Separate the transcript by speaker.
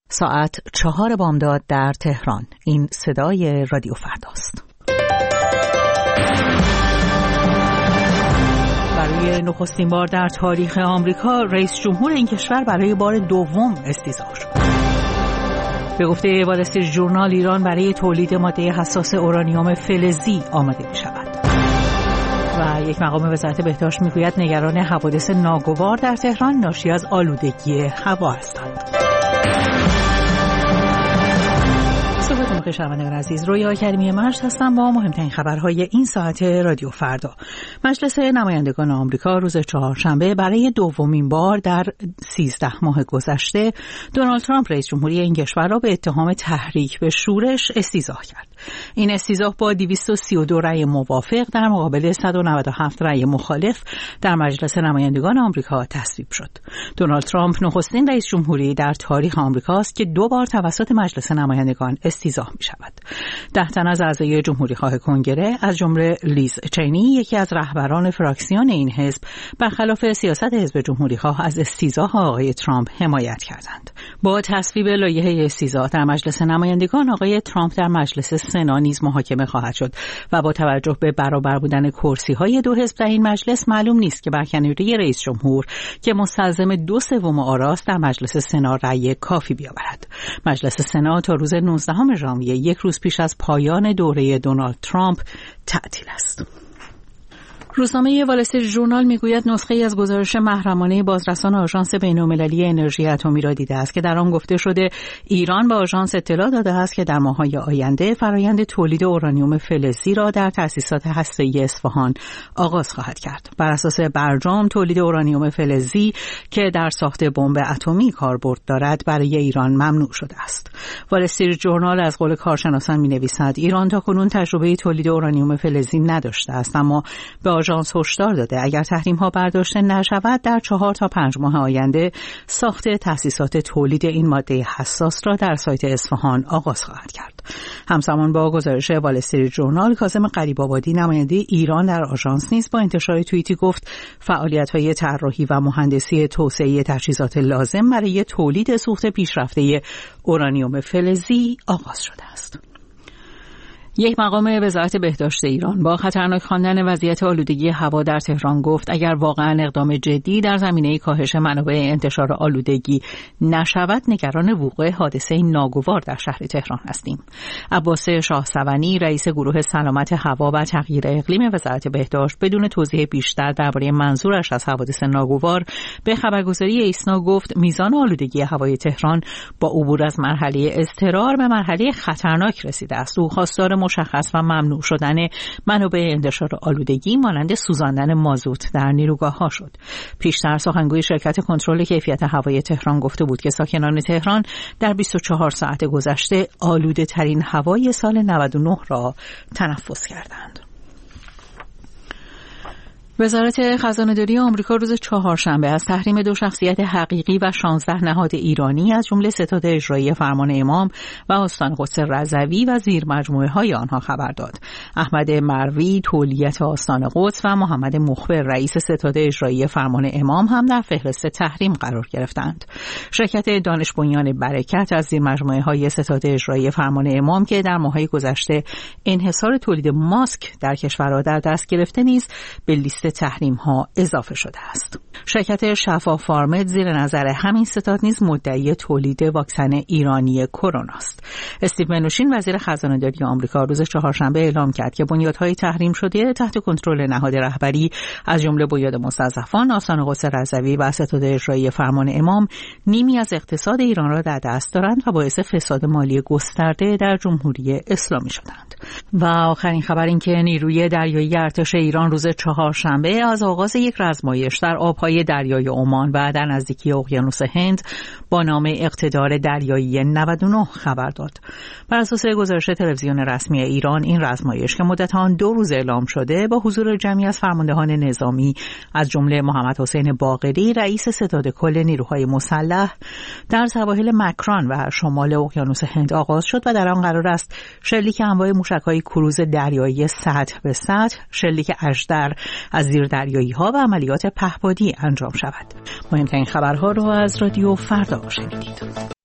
Speaker 1: ساعت 4 بامداد در تهران. این صدای رادیو فرداست. برای نخستین بار در تاریخ آمریکا رئیس جمهور این کشور برای بار دوم استیضاح شد. به گفته وال استریت ژورنال ایران برای تولید ماده حساس اورانیوم فلزی آماده می شود. و یک مقام وزارت بهداشت میگوید نگران حوادث ناگوار در تهران ناشی از آلودگی هوا هستند. صبح شنوندگان عزیز، رویا کریمی مرج هستم با مهمترین خبرهای این ساعت رادیو فردا. مجلس نمایندگان آمریکا روز چهارشنبه برای دومین بار در 13 ماه گذشته دونالد ترامپ رئیس جمهوری این کشور را به اتهام تحریک به شورش استیضاح کرد. این استیضاح با 232 رأی موافق در مقابل 197 رأی مخالف در مجلس نمایندگان آمریکا تصویب شد. دونالد ترامپ نخستین رئیس جمهوری در تاریخ آمریکاست که 2 بار توسط مجلس نمایندگان استیضاح می شود. 10 تن از اعضای جمهوریخواه کنگره از جمله لیز چینی، یکی از رهبران فراکسیون این حزب، برخلاف سیاست حزب جمهوریخواه از استیضاح آقای ترامپ حمایت کردند. با تصویب لایحه استیضاح در مجلس نمایندگان، آقای ترامپ در مجلس سنا نیز محاکمه خواهد شد و با توجه به برابر بودن کرسی‌های دو حزب در این مجلس معلوم نیست که برکناری رئیس جمهور که مستلزم 2/3 آراست در مجلس سنا رأی کافی بیاورد. مجلس سنا تا روز 19 ژانویه، یک روز پیش از پایان دوره دونالد ترامپ، تعطیل است. روزنامه وال استریت ژورنال میگوید نسخه‌ای از گزارش محرمانه بازرسان آژانس بین‌المللی انرژی اتمی را دیده است که در آن گفته شده ایران به آژانس اطلاع داده است که در ماه‌های آینده فرآیند تولید اورانیوم فلزی را در تأسیسات هسته‌ای اصفهان آغاز خواهد کرد. بر اساس برجام تولید اورانیوم فلزی که در ساخت بمب اتمی کاربرد دارد برای ایران ممنوع شده است. وال استریت ژورنال از قول کارشناسان می‌نویسد ایران تاکنون تجربه تولید اورانیوم فلزی نداشته است، اما به آژانس هشدار داده اگر تحریم‌ها برداشته نشود در 4 تا 5 ماه آینده ساخت تأسیسات تولید این ماده حساس را در سایت اصفهان آغاز خواهد کرد. همزمان با گزارش وال استریت ژورنال، کاظم غریب‌آبادی نماینده ایران در آژانس نیز با انتشار توییتی گفت فعالیت‌های طراحی و مهندسی توسعه تجهیزات لازم برای تولید سوخت پیشرفته اورانیوم فلزی آغاز شده است. یک مقام وزارت بهداشت ایران با خطرناک خواندن وضعیت آلودگی هوا در تهران گفت اگر واقعا اقدام جدی در زمینه کاهش منابع انتشار آلودگی نشود نگران وقوع حادثه ناگوار در شهر تهران هستیم. عباس شاهسوانی رئیس گروه سلامت هوا و تغییر اقلیم وزارت بهداشت بدون توضیح بیشتر درباره منظورش از حوادث ناگوار به خبرگزاری ایسنا گفت میزان آلودگی هوای تهران با عبور از مرحله اضطرار به مرحله خطرناک رسیده است. او خواستار مشخص و ممنوع شدن منابع انتشار آلودگی مانند سوزاندن مازوت در نیروگاه‌ها شد. پیشتر سخنگوی شرکت کنترل کیفیت هوای تهران گفته بود که ساکنان تهران در 24 ساعت گذشته آلوده ترین هوای سال 99 را تنفس کردند. وزارت خزانه‌داری آمریکا روز چهارشنبه از تحریم 2 شخصیت حقیقی و 16 نهاد ایرانی از جمله ستاد اجرایی فرمان امام و آستان قدس رضوی و زیر مجموعه‌های آنها خبر داد. احمد مروی تولیت آستان قدس و محمد مخبر رئیس ستاد اجرایی فرمان امام هم در فهرست تحریم قرار گرفتند. شرکت دانش بنیان برکت از زیر مجموعه‌های ستاد اجرایی فرمان امام که در ماه‌های گذشته انحصار تولید ماسک در کشور را در دست گرفته نیز به لیست تحریم ها اضافه شده است. شرکت شفا فارمد زیر نظر همین ستاد نیز مدعی تولید واکسن ایرانی کرونا است. استیو منوشین وزیر خزانه‌داری آمریکا روز چهارشنبه اعلام کرد که بنیادهای تحریم شده تحت کنترل نهاد رهبری از جمله بنیاد مستضعفان، آستان قدس رضوی و ستاد اجرایی فرمان امام نیمی از اقتصاد ایران را در دست دارند و باعث فساد مالی گسترده در جمهوری اسلامی شدند. و آخرین خبر این که نیروی دریایی ارتش ایران روز چهارشنبه از آغاز یک رزمایش در آبهای دریای عمان و در نزدیکی اقیانوس هند با نام اقتدار دریایی 99 خبر داد. بر اساس گزارش تلویزیون رسمی ایران، این رزمایش که مدت آن 2 روز اعلام شده با حضور جمعی از فرماندهان نظامی از جمله محمد حسین باقری رئیس ستاد کل نیروهای مسلح در سواحل مکران و شمال اقیانوس هند آغاز شد و در آن قرار است شلیک انواع موشک‌های کروز دریایی سطح به سطح، شلیک اژدر از زیر دریایی‌ها و عملیات پهپادی انجام شود. مهمترین خبرها را از رادیو فردا شنیدید.